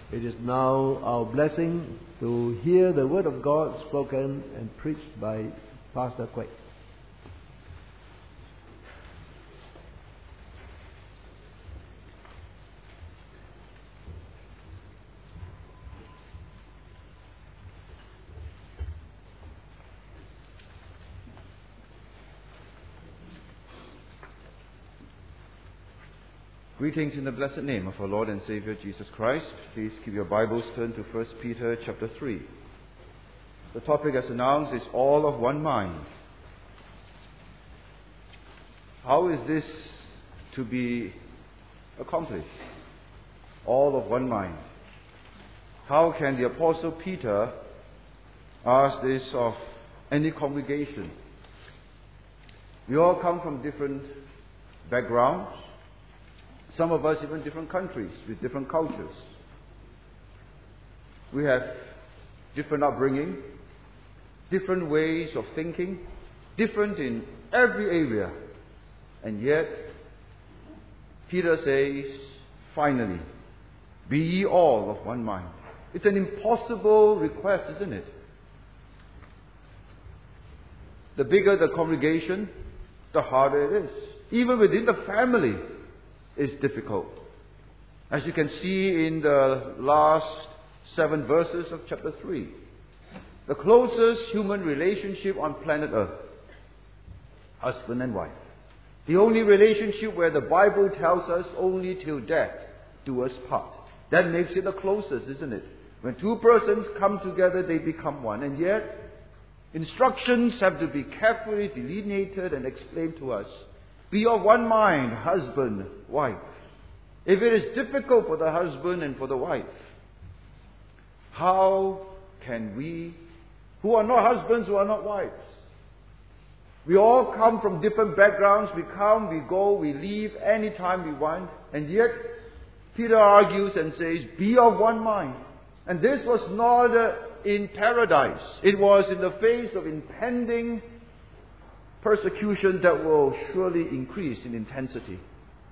It is now our blessing to hear the Word of God spoken and preached by Pastor Quek. Greetings in the blessed name of our Lord and Savior Jesus Christ. Please keep your Bibles turned to 1 Peter chapter 3. The topic as announced is all of one mind. How is this to be accomplished? All of one mind. How can the Apostle Peter ask this of any congregation? We all come from different backgrounds. Some of us even different countries with different cultures. We have different upbringing, different ways of thinking, different in every area. And yet, Peter says, finally, be ye all of one mind. It's an impossible request, isn't it? The bigger the congregation, the harder it is. Even within the family, is difficult. As you can see in the last 7 verses of chapter 3. The closest human relationship on planet Earth. Husband and wife. The only relationship where the Bible tells us only till death do us part. That makes it the closest, isn't it? When two persons come together, they become one. And yet, instructions have to be carefully delineated and explained to us. Be of one mind, husband, wife. If it is difficult for the husband and for the wife, how can we, who are not husbands, who are not wives? We all come from different backgrounds. We come, we go, we leave anytime we want. And yet, Peter argues and says, be of one mind. And this was not in paradise. It was in the face of impending persecution that will surely increase in intensity.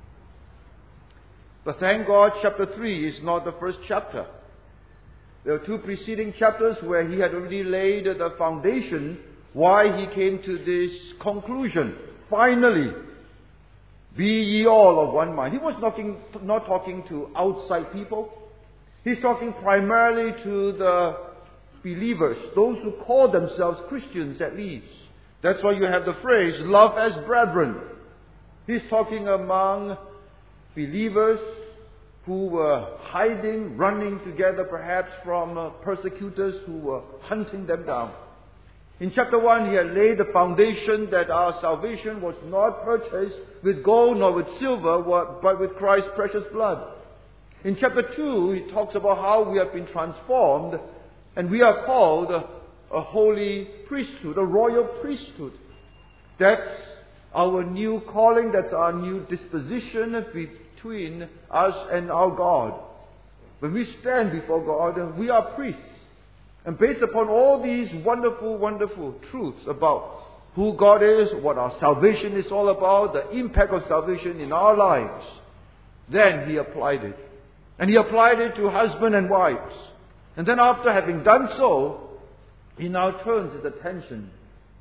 But thank God, chapter 3 is not the first chapter. There are 2 preceding chapters where he had already laid the foundation why he came to this conclusion. Finally, be ye all of one mind. He was not talking to outside people. He's talking primarily to the believers, those who call themselves Christians at least. That's why you have the phrase, love as brethren. He's talking among believers who were hiding, running together perhaps from persecutors who were hunting them down. In chapter 1, he had laid the foundation that our salvation was not purchased with gold nor with silver, but with Christ's precious blood. In chapter 2, he talks about how we have been transformed and we are called a holy priesthood, a royal priesthood. That's our new calling, that's our new disposition between us and our God. When we stand before God, we are priests. And based upon all these wonderful, wonderful truths about who God is, what our salvation is all about, the impact of salvation in our lives, then he applied it. And he applied it to husband and wives. And then after having done so, he now turns his attention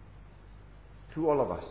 to all of us.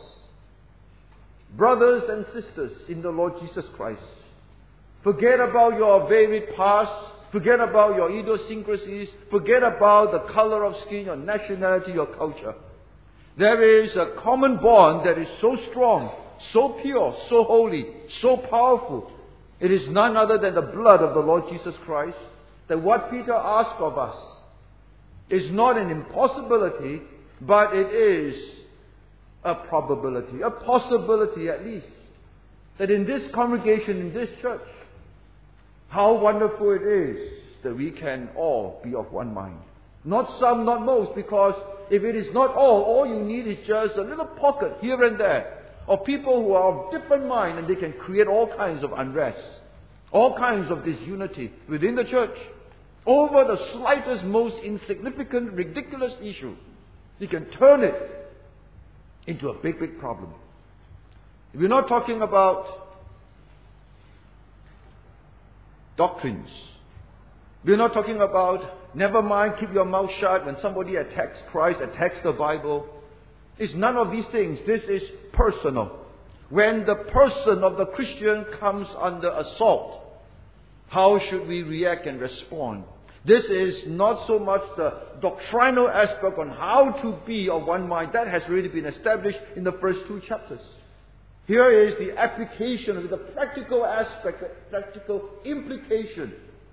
Brothers and sisters in the Lord Jesus Christ, forget about your varied past, forget about your idiosyncrasies, forget about the color of skin, your nationality, your culture. There is a common bond that is so strong, so pure, so holy, so powerful. It is none other than the blood of the Lord Jesus Christ, that what Peter asked of us is not an impossibility, but it is a probability, a possibility at least, that in this congregation, in this church, how wonderful it is that we can all be of one mind. Not some, not most, because if it is not all you need is just a little pocket here and there of people who are of different mind, and they can create all kinds of unrest, all kinds of disunity within the church. Over the slightest, most insignificant, ridiculous issue, you can turn it into a big, big problem. We're not talking about doctrines. We're not talking about, never mind, keep your mouth shut when somebody attacks Christ, attacks the Bible. It's none of these things. This is personal. When the person of the Christian comes under assault, how should we react and respond? This is not so much the doctrinal aspect on how to be of one mind. That has already been established in the first 2 chapters. Here is the application of the practical aspect, the practical implication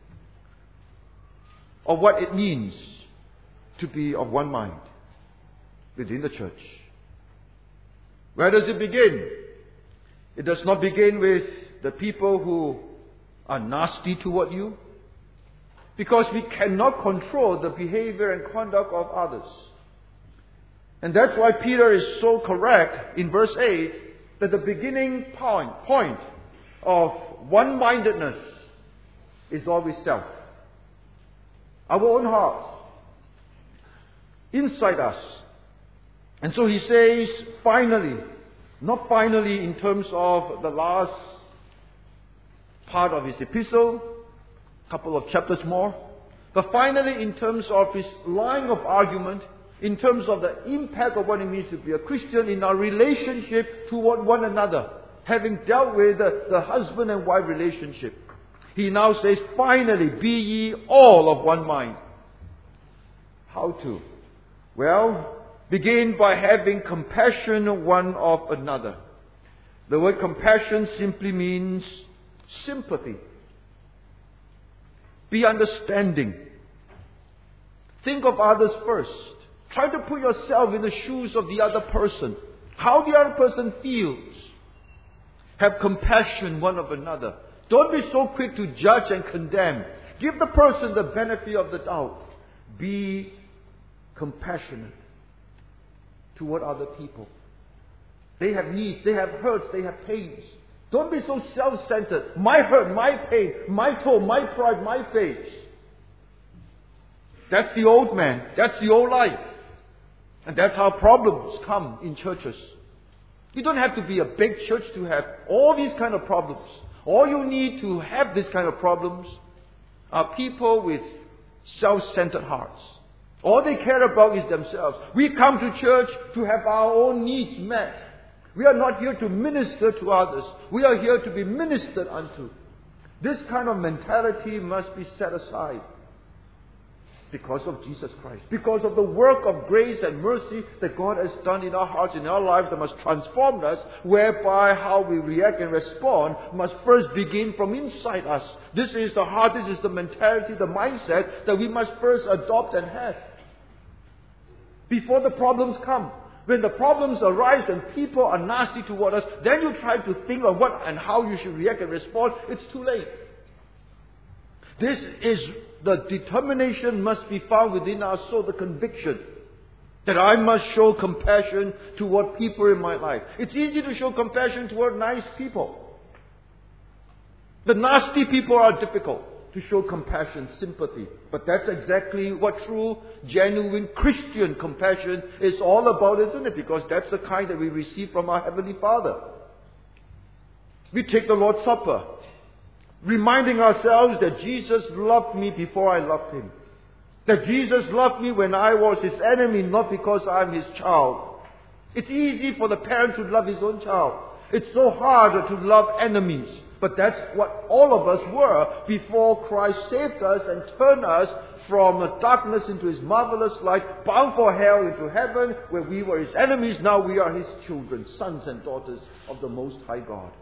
of what it means to be of one mind within the church. Where does it begin? It does not begin with the people who are nasty toward you, because we cannot control the behavior and conduct of others. And that's why Peter is so correct in verse 8 that the beginning point of one-mindedness is always self. Our own hearts, inside us. And so he says, finally, not finally in terms of the last part of his epistle, a couple of chapters more, but finally in terms of his line of argument, in terms of the impact of what it means to be a Christian in our relationship toward one another, having dealt with the husband and wife relationship. He now says, finally, be ye all of one mind. How to? Well, begin by having compassion one of another. The word compassion simply means sympathy. Be understanding. Think of others first. Try to put yourself in the shoes of the other person. How the other person feels. Have compassion one of another. Don't be so quick to judge and condemn. Give the person the benefit of the doubt. Be compassionate toward other people. They have needs, they have hurts, they have pains. Don't be so self-centered. My hurt, my pain, my toe, my pride, my face. That's the old man. That's the old life. And that's how problems come in churches. You don't have to be a big church to have all these kind of problems. All you need to have this kind of problems are people with self-centered hearts. All they care about is themselves. We come to church to have our own needs met. We are not here to minister to others. We are here to be ministered unto. This kind of mentality must be set aside because of Jesus Christ. Because of the work of grace and mercy that God has done in our hearts, in our lives, that must transform us, whereby how we react and respond must first begin from inside us. This is the heart, this is the mentality, the mindset that we must first adopt and have before the problems come. When the problems arise and people are nasty toward us, then you try to think of what and how you should react and respond. It's too late. This is the determination must be found within our soul, the conviction that I must show compassion toward people in my life. It's easy to show compassion toward nice people. The nasty people are difficult to show compassion, sympathy. But that's exactly what true, genuine Christian compassion is all about, isn't it? Because that's the kind that we receive from our Heavenly Father. We take the Lord's Supper, reminding ourselves that Jesus loved me before I loved Him. That Jesus loved me when I was His enemy, not because I'm His child. It's easy for the parent to love his own child. It's so hard to love enemies. But that's what all of us were before Christ saved us and turned us from the darkness into His marvelous light, bound for hell into heaven, where we were His enemies. Now we are His children, sons and daughters of the Most High God.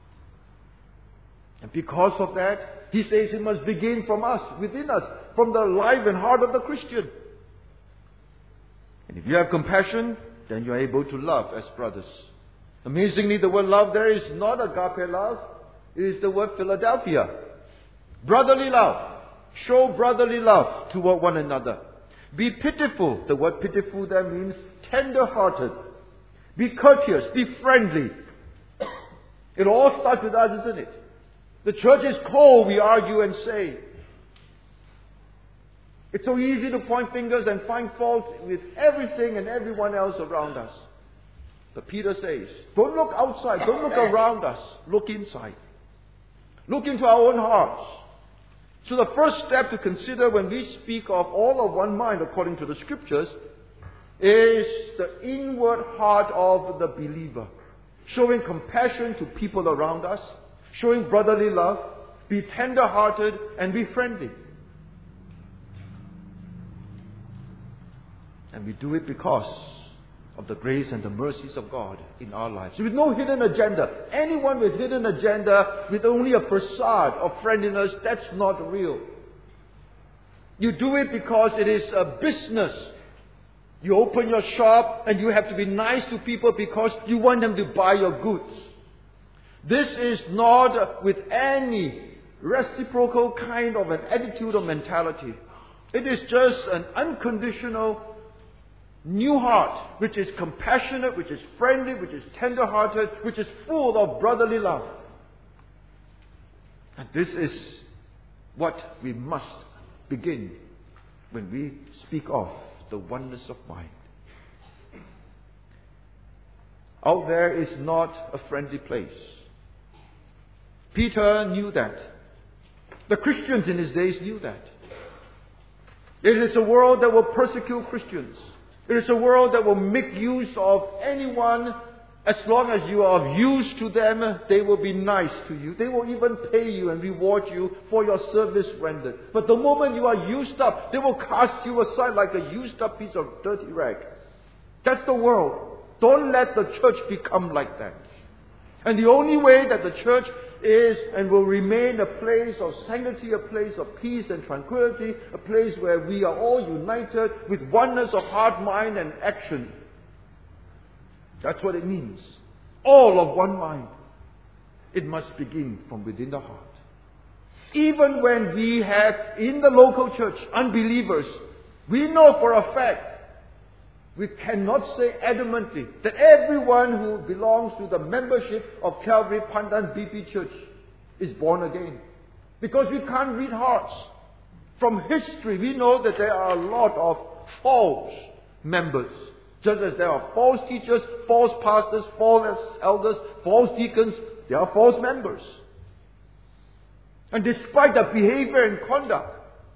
And because of that, He says it must begin from us, within us, from the life and heart of the Christian. And if you have compassion, then you are able to love as brothers. Amazingly, the word love there is not agape love. It is the word Philadelphia. Brotherly love. Show brotherly love toward one another. Be pitiful. The word pitiful there means tender-hearted. Be courteous. Be friendly. It all starts with us, isn't it? The church is cold, we argue and say. It's so easy to point fingers and find fault with everything and everyone else around us. But Peter says, don't look outside, don't look around us, look inside. Look into our own hearts. So the first step to consider when we speak of all of one mind according to the Scriptures is the inward heart of the believer. Showing compassion to people around us, showing brotherly love, be tender-hearted and be friendly. And we do it because of the grace and the mercies of God in our lives. With no hidden agenda. Anyone with hidden agenda, with only a facade of friendliness, that's not real. You do it because it is a business. You open your shop and you have to be nice to people because you want them to buy your goods. This is not with any reciprocal kind of an attitude or mentality. It is just an unconditional new heart, which is compassionate, which is friendly, which is tender-hearted, which is full of brotherly love. And this is what we must begin when we speak of the oneness of mind. Out there is not a friendly place. Peter knew that. The Christians in his days knew that. It is a world that will persecute Christians. It is a world that will make use of anyone. As long as you are of use to them, they will be nice to you. They will even pay you and reward you for your service rendered. But the moment you are used up, they will cast you aside like a used up piece of dirty rag. That's the world. Don't let the church become like that. And the only way that the church is and will remain a place of sanctity, a place of peace and tranquility, a place where we are all united with oneness of heart, mind and action. That's what it means. All of one mind. It must begin from within the heart. Even when we have in the local church unbelievers, we know for a fact, we cannot say adamantly that everyone who belongs to the membership of Calvary Pandan BP Church is born again. Because we can't read hearts. From history, we know that there are a lot of false members. Just as there are false teachers, false pastors, false elders, false deacons, there are false members. And despite their behavior and conduct,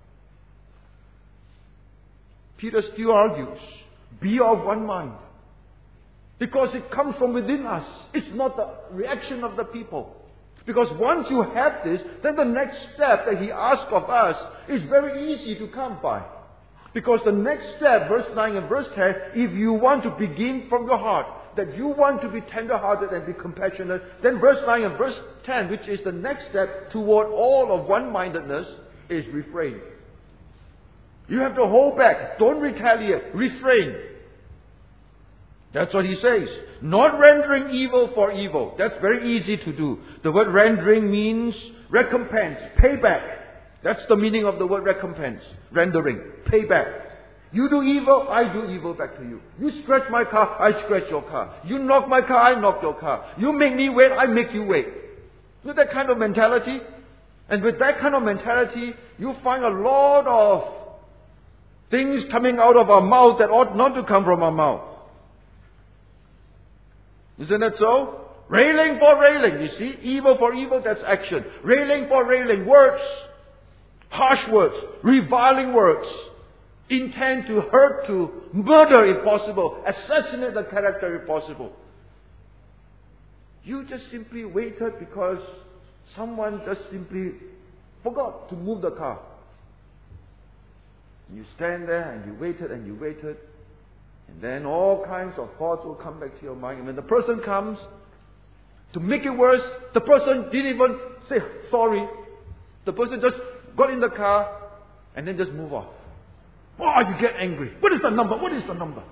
Peter still argues, be of one mind. Because it comes from within us. It's not the reaction of the people. Because once you have this, then the next step that he asks of us is very easy to come by. Because the next step, verse 9 and verse 10, if you want to begin from your heart, that you want to be tender-hearted and be compassionate, then verse 9 and verse 10, which is the next step toward all of one-mindedness, is refrain. You have to hold back. Don't retaliate. Refrain. That's what he says. Not rendering evil for evil. That's very easy to do. The word rendering means recompense, payback. That's the meaning of the word recompense. Rendering, payback. You do evil, I do evil back to you. You scratch my car, I scratch your car. You knock my car, I knock your car. You make me wait, I make you wait. You know that kind of mentality? And with that kind of mentality, you find a lot of things coming out of our mouth that ought not to come from our mouth. Isn't it so? Railing for railing, you see? Evil for evil, that's action. Railing for railing, words. Harsh words, reviling words. Intent to hurt, to murder if possible. Assassinate the character if possible. You just simply waited because someone just simply forgot to move the car. You stand there and you waited and you waited. And then all kinds of thoughts will come back to your mind. And when the person comes, to make it worse, the person didn't even say sorry. The person just got in the car and then just move off. Oh, you get angry. What is the number? What is the number?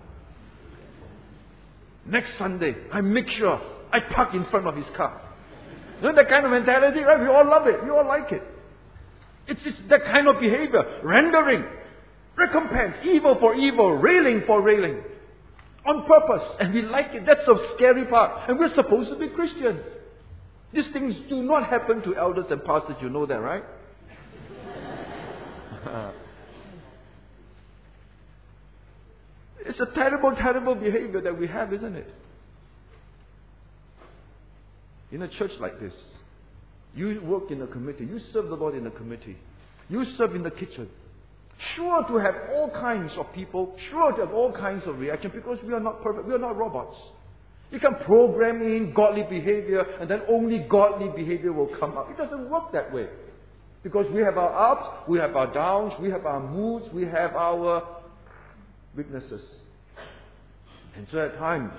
Next Sunday, I make sure I park in front of his car. You know that kind of mentality, right? We all love it. We all like it. It's that kind of behavior. Rendering. Recompense. Evil for evil. Railing for railing. On purpose. And we like it. That's the scary part. And we're supposed to be Christians. These things do not happen to elders and pastors. You know that, right? It's a terrible, terrible behavior that we have, isn't it? In a church like this, you work in a committee, you serve the Lord in a committee. You serve in the kitchen. Sure to have all kinds of people, sure to have all kinds of reaction, because we are not perfect, we are not robots. You can program in godly behavior and then only godly behavior will come up. It doesn't work that way. Because we have our ups, we have our downs, we have our moods, we have our weaknesses. And so at times,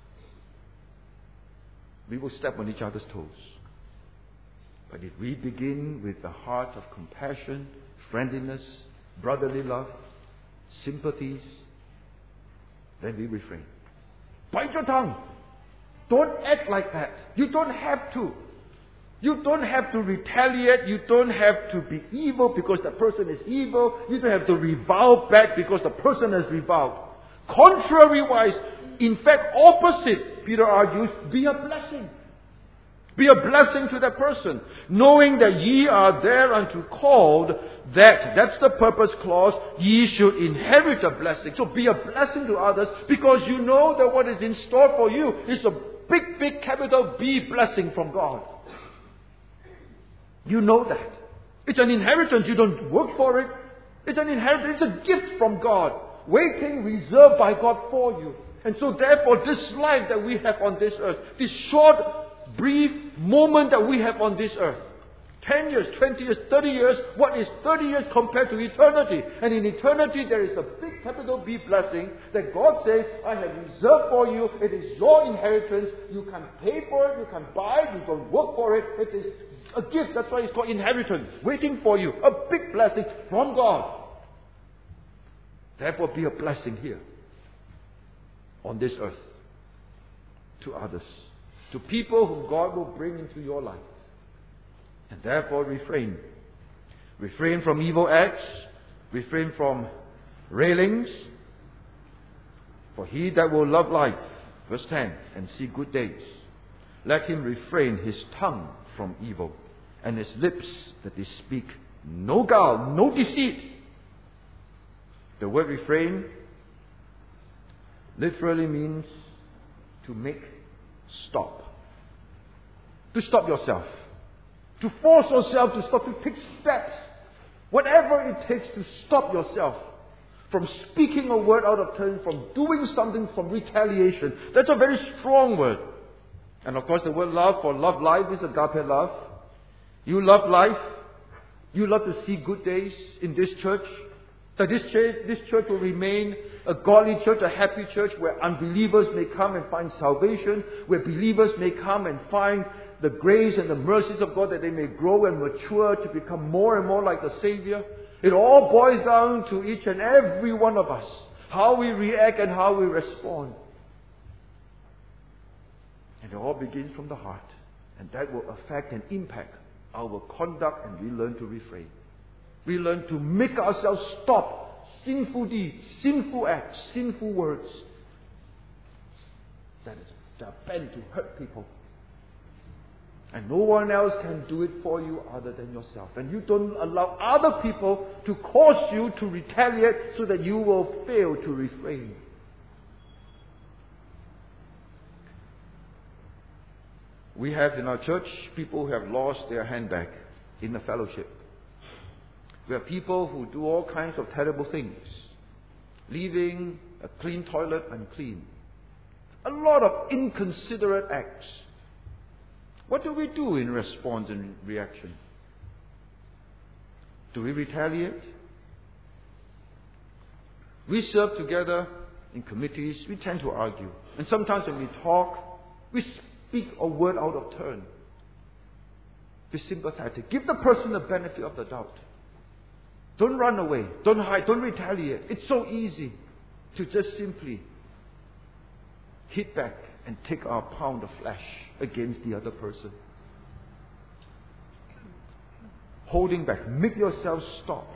we will step on each other's toes. But if we begin with the heart of compassion, friendliness, brotherly love, sympathies, then we refrain. Bite your tongue. Don't act like that. You don't have to. You don't have to retaliate. You don't have to be evil because the person is evil. You don't have to revile back because the person has reviled. Contrary-wise, in fact, opposite, Peter argues, be a blessing. Be a blessing to that person, knowing that ye are thereunto called, that's the purpose clause, ye should inherit a blessing. So be a blessing to others because you know that what is in store for you is a big, big capital B blessing from God. You know that. It's an inheritance. You don't work for it. It's an inheritance. It's a gift from God, waiting, reserved by God for you. And so therefore, this life that we have on this earth, this short, brief moment that we have on this earth, 10 years, 20 years, 30 years, what is 30 years compared to eternity? And in eternity there is a big capital B blessing that God says, I have reserved for you. It is your inheritance. You can pay for it. You can buy it. You can work for it. It is a gift. That's why it's called inheritance. Waiting for you. A big blessing from God. Therefore be a blessing here on this earth to others, to people whom God will bring into your life. And therefore refrain. Refrain from evil acts. Refrain from railings. For he that will love life, verse 10, and see good days, let him refrain his tongue from evil, and his lips that they speak no guile, no deceit. The word refrain literally means to make stop. To stop yourself. To force yourself to stop, to take steps. Whatever it takes to stop yourself from speaking a word out of turn, from doing something, from retaliation. That's a very strong word. And of course the word love for love life is agape love. You love life. You love to see good days in this church. So this church will remain a godly church, a happy church where unbelievers may come and find salvation, where believers may come and find the grace and the mercies of God, that they may grow and mature to become more and more like the Savior. It all boils down to each and every one of us, how we react and how we respond. And it all begins from the heart. And that will affect and impact our conduct, and we learn to refrain. We learn to make ourselves stop sinful deeds, sinful acts, sinful words that are bent to hurt people. And no one else can do it for you other than yourself. And you don't allow other people to cause you to retaliate so that you will fail to refrain. We have in our church people who have lost their handbag in the fellowship. We have people who do all kinds of terrible things, leaving a clean toilet unclean. A lot of inconsiderate acts. What do we do in response and reaction? Do we retaliate? We serve together in committees. We tend to argue. And sometimes when we talk, we speak a word out of turn. Be sympathetic. Give the person the benefit of the doubt. Don't run away. Don't hide. Don't retaliate. It's so easy to just simply hit back and take our pound of flesh against the other person. Holding back. Make yourself stop.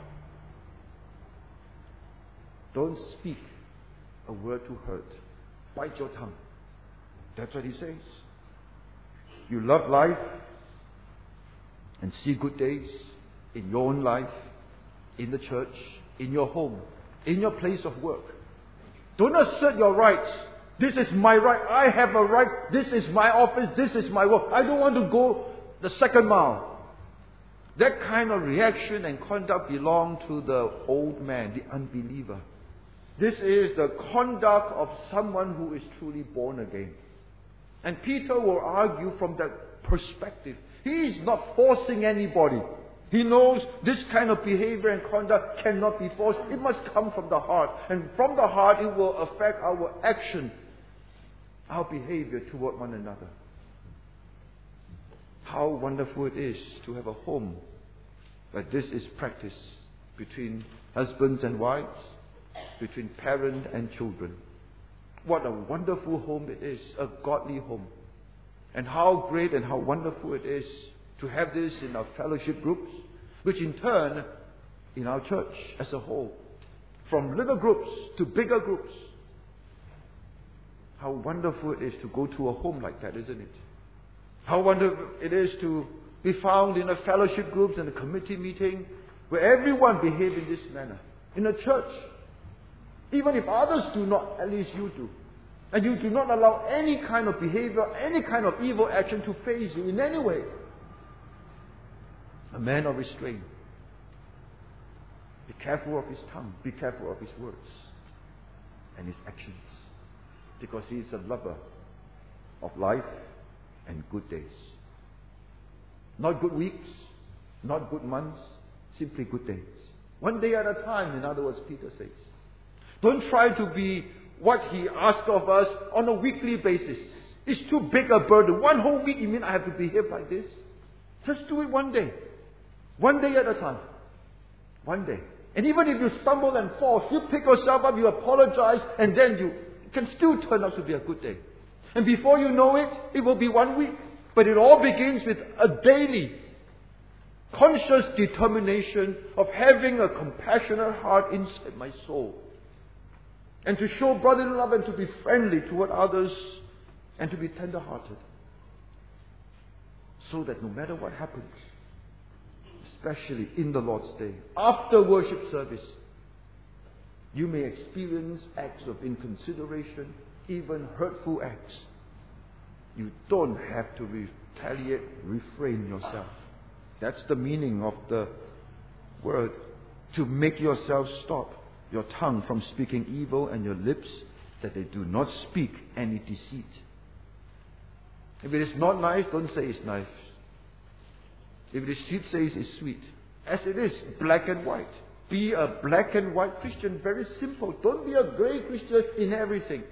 Don't speak a word to hurt. Bite your tongue. That's what he says. You love life and see good days in your own life, in the church, in your home, in your place of work. Don't assert your rights. This is my right. I have a right. This is my office. This is my work. I don't want to go the second mile. That kind of reaction and conduct belong to the old man, the unbeliever. This is the conduct of someone who is truly born again. And Peter will argue from that perspective. He is not forcing anybody. He knows this kind of behavior and conduct cannot be forced. It must come from the heart. And from the heart it will affect our action, our behavior toward one another. How wonderful it is to have a home where this is practiced between husbands and wives, between parent and children. What a wonderful home it is, a godly home. And how great and how wonderful it is to have this in our fellowship groups, which in turn in our church as a whole, from little groups to bigger groups. How wonderful it is to go to a home like that, isn't it? How wonderful it is to be found in a fellowship group and a committee meeting where everyone behaves in this manner. In a church, even if others do not, at least you do. And you do not allow any kind of behavior, any kind of evil action to faze you in any way. A man of restraint. Be careful of his tongue. Be careful of his words and his actions. Because he is a lover of life and good days. Not good weeks, not good months, simply good days. One day at a time, in other words, Peter says. Don't try to be what he asked of us on a weekly basis. It's too big a burden. One whole week, you mean I have to behave like this? Just do it one day. One day at a time. One day. And even if you stumble and fall, you pick yourself up, you apologize, and then you can still turn out to be a good day. And before you know it, it will be 1 week. But it all begins with a daily, conscious determination of having a compassionate heart inside my soul. And to show brotherly love and to be friendly toward others and to be tender-hearted. So that no matter what happens, especially in the Lord's Day, after worship service, you may experience acts of inconsideration, even hurtful acts. You don't have to retaliate, refrain yourself. That's the meaning of the word. To make yourself stop your tongue from speaking evil and your lips that they do not speak any deceit. If it is not nice, don't say it's nice. If it is sweet, say it's sweet. As it is, black and white. Be a black and white Christian, very simple. Don't be a grey Christian in everything.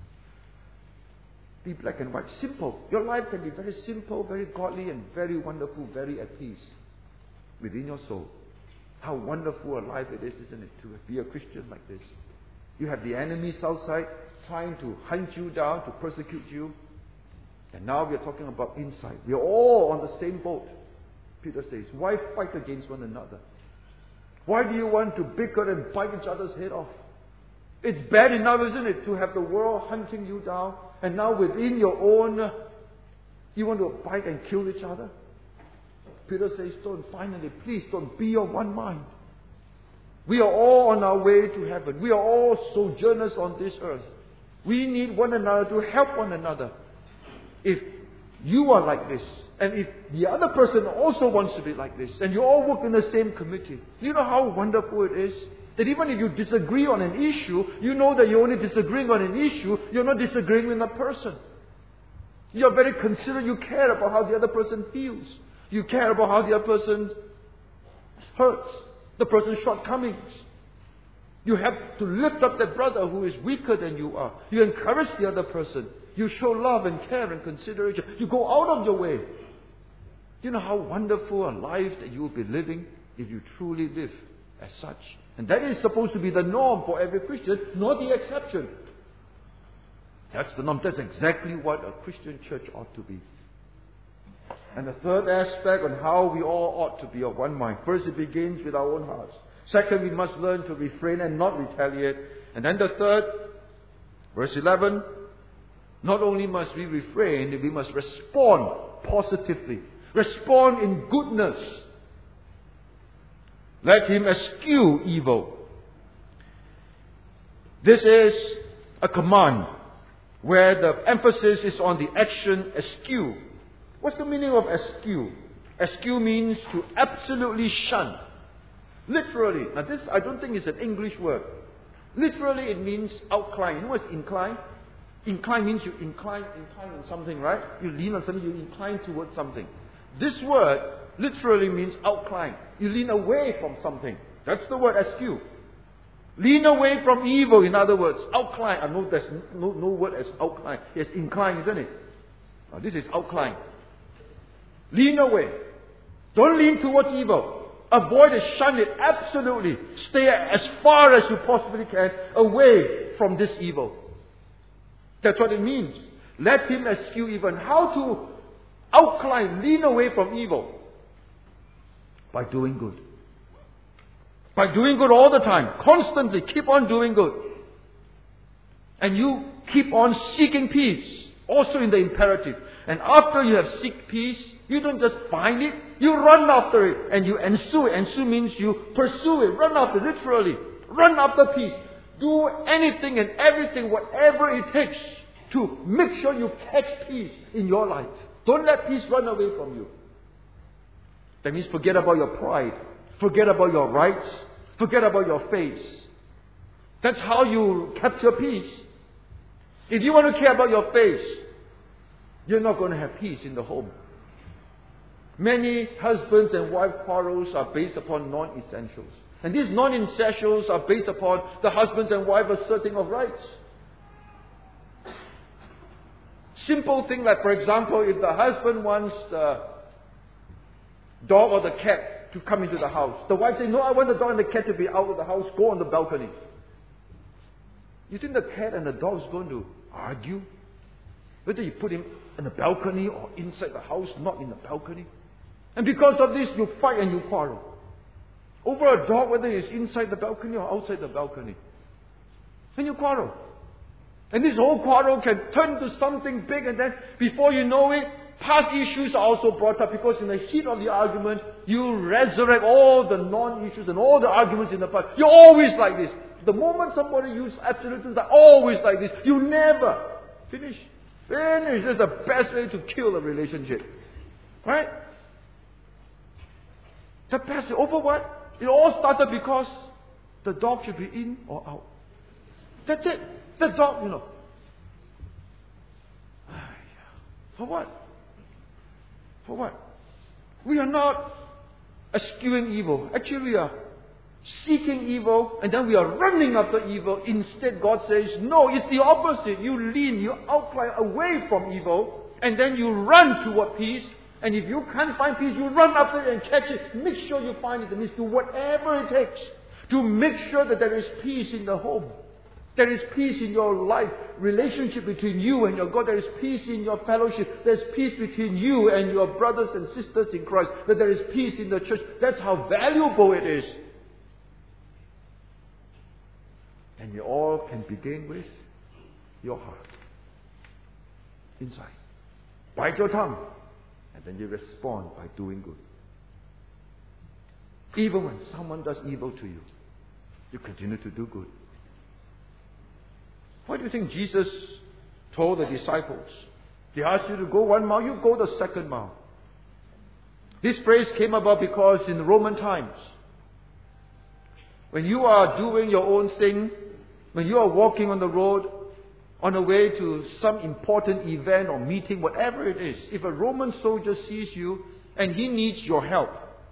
Be black and white, simple. Your life can be very simple, very godly, and very wonderful, very at peace within your soul. How wonderful a life it is, isn't it, to be a Christian like this? You have the enemies outside trying to hunt you down, to persecute you. And now we are talking about inside. We are all on the same boat. Peter says, why fight against one another? Why do you want to bicker and bite each other's head off? It's bad enough, isn't it, to have the world hunting you down, and now within your own, you want to bite and kill each other? Peter says, please don't be of one mind. We are all on our way to heaven. We are all sojourners on this earth. We need one another to help one another. If you are like this, and if the other person also wants to be like this, and you all work in the same committee, you know how wonderful it is? That even if you disagree on an issue, you know that you're only disagreeing on an issue, you're not disagreeing with a person. You're very considerate, you care about how the other person feels. You care about how the other person hurts, the person's shortcomings. You have to lift up that brother who is weaker than you are. You encourage the other person. You show love and care and consideration. You go out of your way. Do you know how wonderful a life that you will be living if you truly live as such? And that is supposed to be the norm for every Christian, not the exception. That's the norm. That's exactly what a Christian church ought to be. And the third aspect on how we all ought to be of one mind. First, it begins with our own hearts. Second, we must learn to refrain and not retaliate. And then the third, verse 11, not only must we refrain, we must respond positively. Respond in goodness. Let him eschew evil. This is a command where the emphasis is on the action eschew. What's the meaning of eschew? Eschew means to absolutely shun. Literally. Now this, I don't think is an English word. Literally it means outcline. You know what's incline? Incline means you incline on something, right? You lean on something, you incline towards something. This word literally means outcline. You lean away from something. That's the word eschew. Lean away from evil, in other words. Outcline. I know there's no word as outcline. It's incline, isn't it? Now, this is outcline. Lean away. Don't lean towards evil. Avoid it, shun it, absolutely. Stay as far as you possibly can away from this evil. That's what it means. Let him eschew evil. And how to outcline, lean away from evil? By doing good. By doing good all the time. Constantly. Keep on doing good. And you keep on seeking peace. Also in the imperative. And after you have seek peace, you don't just find it. You run after it. And you ensue it. Ensue means you pursue it. Run after it, literally. Run after peace. Do anything and everything, whatever it takes, to make sure you catch peace in your life. Don't let peace run away from you. That means forget about your pride. Forget about your rights. Forget about your faith. That's how you capture peace. If you want to care about your faith, you're not going to have peace in the home. Many husbands and wife quarrels are based upon non-essentials. And these non-essentials are based upon the husbands and wife asserting of rights. Simple thing like, for example, if the husband wants the dog or the cat to come into the house, the wife says, no, I want the dog and the cat to be out of the house, go on the balcony. You think the cat and the dog is going to argue? Whether you put him in the balcony or inside the house, not in the balcony. And because of this, you fight and you quarrel. Over a dog, whether it's inside the balcony or outside the balcony. And you quarrel. And this whole quarrel can turn to something big, and then before you know it, past issues are also brought up, because in the heat of the argument, you resurrect all the non-issues and all the arguments in the past. You're always like this. The moment somebody uses absolutes, they're always like this. You never finish. Finish. That's the best way to kill a relationship. Right? The best. Over what? It all started because the dog should be in or out. That's it. The dog, you know. For what? For what? We are not eschewing evil. Actually, we are seeking evil, and then we are running after evil. Instead, God says, no, it's the opposite. You lean, you outcline away from evil, and then you run toward peace. And if you can't find peace, you run after it and catch it. Make sure you find it, and do whatever it takes to make sure that there is peace in the home. There is peace in your life, relationship between you and your God. There is peace in your fellowship. There is peace between you and your brothers and sisters in Christ. That there is peace in the church. That's how valuable it is. And you all can begin with your heart. Inside. Bite your tongue. And then you respond by doing good. Even when someone does evil to you, you continue to do good. Why do you think Jesus told the disciples? He asked you to go 1 mile, you go the 2nd mile. This phrase came about because in Roman times, when you are doing your own thing, when you are walking on the road, on the way to some important event or meeting, whatever it is, if a Roman soldier sees you and he needs your help,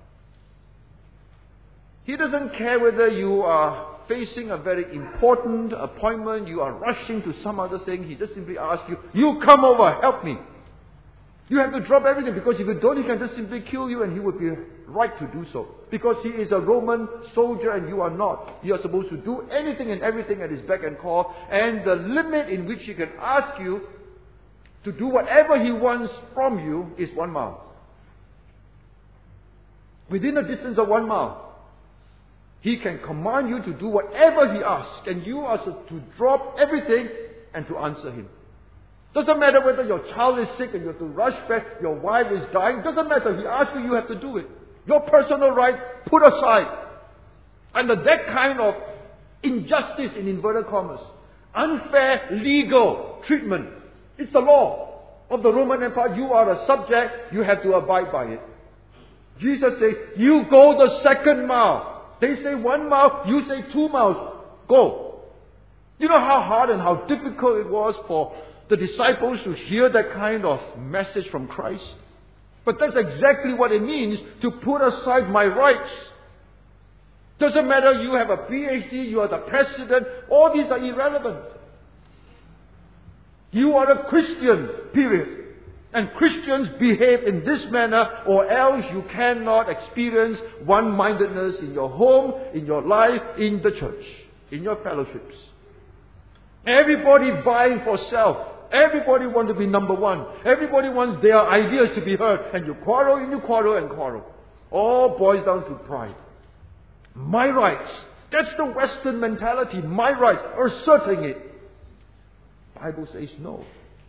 he doesn't care whether you are facing a very important appointment, you are rushing to some other thing, he just simply asks you, you come over, help me. You have to drop everything, because if you don't, he can just simply kill you, and he would be right to do so. Because he is a Roman soldier and you are not. You are supposed to do anything and everything at his beck and call, and the limit in which he can ask you to do whatever he wants from you is 1 mile. Within a distance of 1 mile, he can command you to do whatever he asks, and you are to drop everything and to answer him. Doesn't matter whether your child is sick and you have to rush back, your wife is dying, doesn't matter. He asks you, you have to do it. Your personal rights put aside. Under that kind of injustice, in inverted commas, unfair legal treatment, it's the law of the Roman Empire. You are a subject, you have to abide by it. Jesus says, you go the second mile. They say 1 mile, you say 2 miles. Go. You know how hard and how difficult it was for the disciples to hear that kind of message from Christ? But that's exactly what it means to put aside my rights. Doesn't matter you have a PhD, you are the president, all these are irrelevant. You are a Christian, period. And Christians behave in this manner, or else you cannot experience one-mindedness in your home, in your life, in the church, in your fellowships. Everybody vying for self. Everybody wants to be number one. Everybody wants their ideas to be heard. And you quarrel and you quarrel and quarrel. All boils down to pride. My rights. That's the Western mentality. My rights. Asserting it. The Bible says no.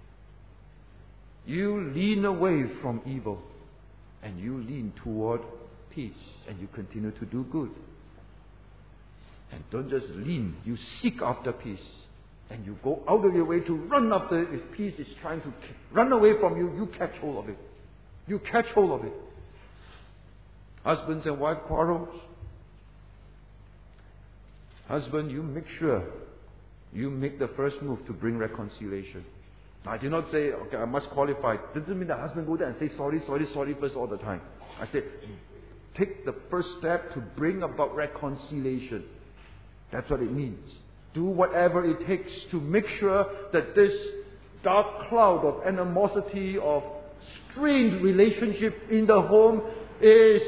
You lean away from evil. And you lean toward peace. And you continue to do good. And don't just lean. You seek after peace. And you go out of your way to run after it. If peace is trying to run away from you, you catch hold of it. You catch hold of it. Husbands and wife quarrels. Husband, you make sure you make the first move to bring reconciliation. I did not say, okay, I must qualify. It doesn't mean the husband go there and say sorry first all the time. I said, take the first step to bring about reconciliation. That's what it means. Do whatever it takes to make sure that this dark cloud of animosity, of strained relationship in the home is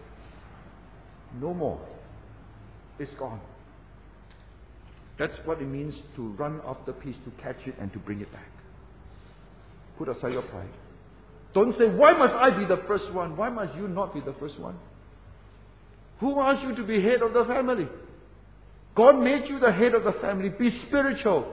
no more. It's gone. That's what it means to run after peace, to catch it and to bring it back. Put aside your pride. Don't say, why must I be the first one? Why must you not be the first one? Who asked you to be head of the family? God made you the head of the family. Be spiritual.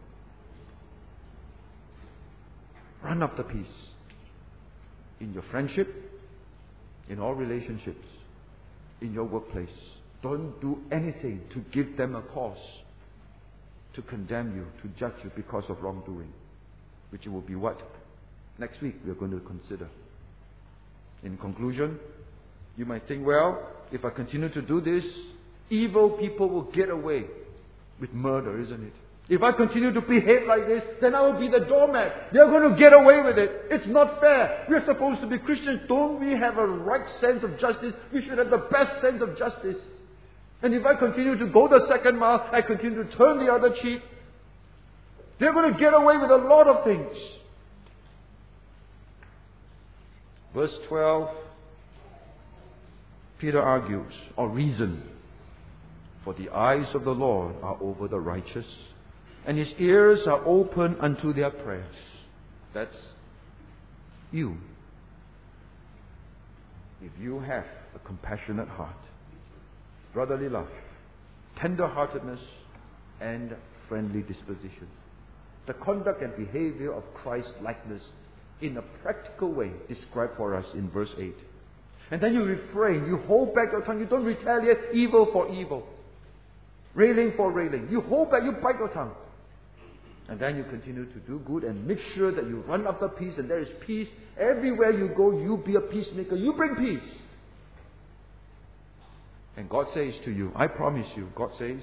Run after peace. In your friendship, in all relationships, in your workplace. Don't do anything to give them a cause to condemn you, to judge you because of wrongdoing. Which will be what? Next week we are going to consider. In conclusion, you might think, well, if I continue to do this, evil people will get away with murder, isn't it? If I continue to behave like this, then I will be the doormat. They're going to get away with it. It's not fair. We're supposed to be Christians. Don't we have a right sense of justice? We should have the best sense of justice. And if I continue to go the second mile, I continue to turn the other cheek, they're going to get away with a lot of things. Verse 12, Peter argues, or reasons, for the eyes of the Lord are over the righteous, and His ears are open unto their prayers. That's you. If you have a compassionate heart, brotherly love, tender-heartedness, and friendly disposition. The conduct and behavior of Christ-likeness in a practical way described for us in verse 8. And then you refrain, you hold back your tongue, you don't retaliate evil for evil. Railing for railing. You hold back, you bite your tongue. And then you continue to do good and make sure that you run after peace, and there is peace. Everywhere you go, you be a peacemaker. You bring peace. And God says to you, I promise you, God says,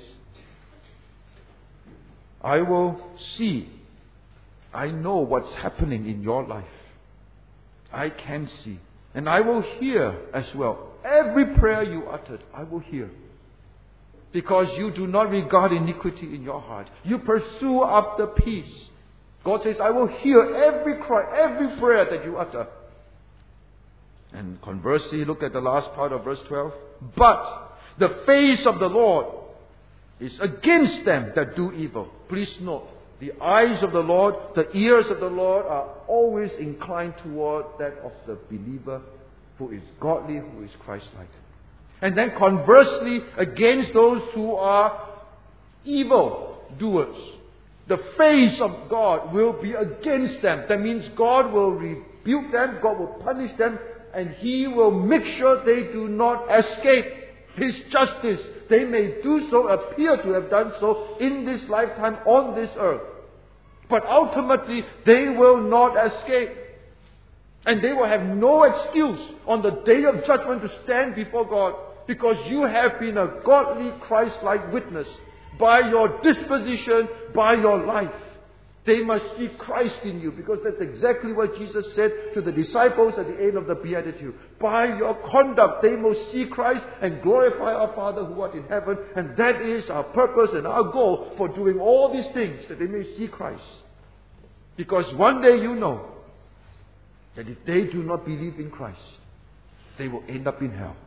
I will see. I know what's happening in your life. I can see. And I will hear as well. Every prayer you uttered, I will hear. Because you do not regard iniquity in your heart. You pursue after peace. God says, I will hear every cry, every prayer that you utter. And conversely, look at the last part of verse 12. But the face of the Lord is against them that do evil. Please note, the eyes of the Lord, the ears of the Lord are always inclined toward that of the believer who is godly, who is Christ-like. And then conversely, against those who are evil doers. The face of God will be against them. That means God will rebuke them, God will punish them, and He will make sure they do not escape His justice. They may do so, appear to have done so in this lifetime on this earth. But ultimately, they will not escape. And they will have no excuse on the day of judgment to stand before God, because you have been a godly, Christ-like witness by your disposition, by your life. They must see Christ in you, because that's exactly what Jesus said to the disciples at the end of the Beatitude. By your conduct, they must see Christ and glorify our Father who art in heaven. And that is our purpose and our goal for doing all these things, that they may see Christ. Because one day you know that if they do not believe in Christ, they will end up in hell.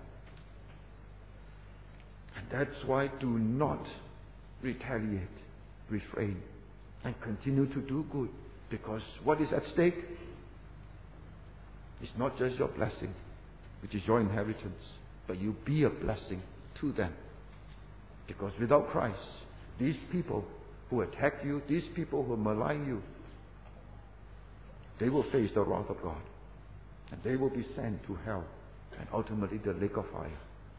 And that's why do not retaliate, refrain, and continue to do good. Because what is at stake is not just your blessing, which is your inheritance, but you be a blessing to them. Because without Christ, these people who attack you, these people who malign you, they will face the wrath of God. And they will be sent to hell and ultimately the lake of fire.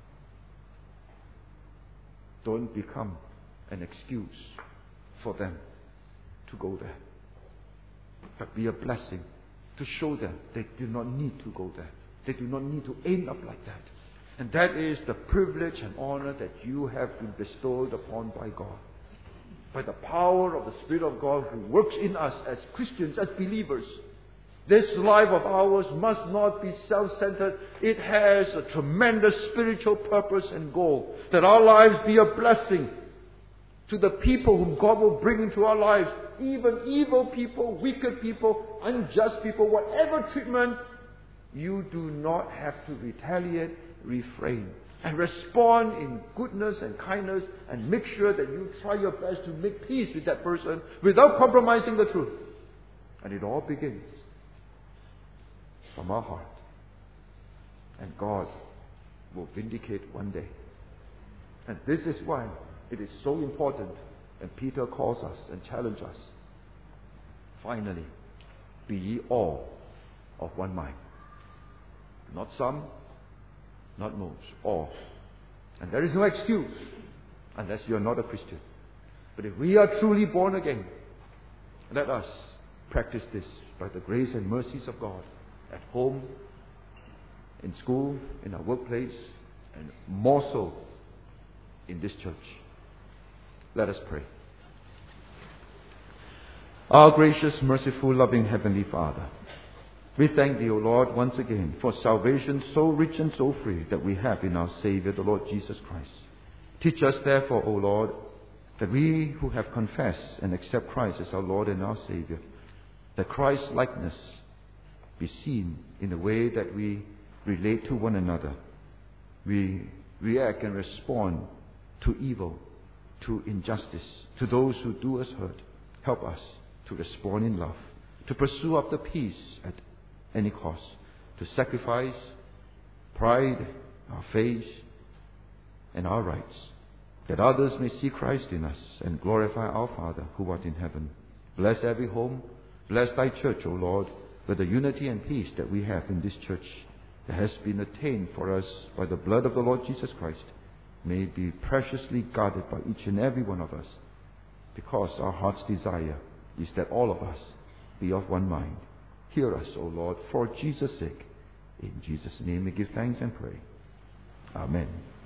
Don't become an excuse for them to go there. But be a blessing to show them they do not need to go there. They do not need to end up like that. And that is the privilege and honor that you have been bestowed upon by God. By the power of the Spirit of God who works in us as Christians, as believers. This life of ours must not be self-centered. It has a tremendous spiritual purpose and goal. That our lives be a blessing to the people whom God will bring into our lives. Even evil people, wicked people, unjust people, whatever treatment, you do not have to retaliate, refrain. And respond in goodness and kindness, and make sure that you try your best to make peace with that person without compromising the truth. And it all begins from our heart. And God will vindicate one day. And this is why it is so important, and Peter calls us and challenges us. Finally, be ye all of one mind. Not some, not most, all. And there is no excuse unless you are not a Christian. But if we are truly born again, let us practice this by the grace and mercies of God at home, in school, in our workplace, and more so in this church. Let us pray. Our gracious, merciful, loving Heavenly Father, we thank Thee, O Lord, once again for salvation so rich and so free that we have in our Savior, the Lord Jesus Christ. Teach us, therefore, O Lord, that we who have confessed and accept Christ as our Lord and our Savior, that Christ's likeness be seen in the way that we relate to one another. We react and respond to evil, to injustice, to those who do us hurt. Help us to respond in love, to pursue after peace at any cost, to sacrifice pride, our faith, and our rights, that others may see Christ in us and glorify our Father who art in heaven. Bless every home. Bless Thy church, O Lord, with the unity and peace that we have in this church that has been attained for us by the blood of the Lord Jesus Christ. May be preciously guarded by each and every one of us, because our heart's desire is that all of us be of one mind. Hear us, O Lord, for Jesus' sake. In Jesus' name we give thanks and pray. Amen.